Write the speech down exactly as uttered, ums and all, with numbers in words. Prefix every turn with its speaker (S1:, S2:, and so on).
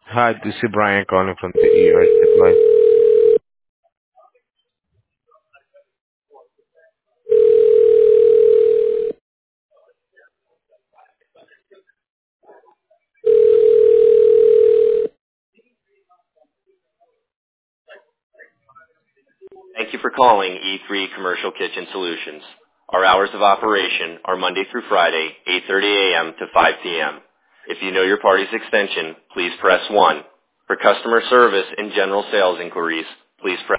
S1: Hi, this is Brian calling from the E R line.
S2: Thank you for calling E three Commercial Kitchen Solutions. Our hours of operation are Monday through Friday, eight thirty a.m. to five p.m. If you know your party's extension, please press one. For customer service and general sales inquiries, please press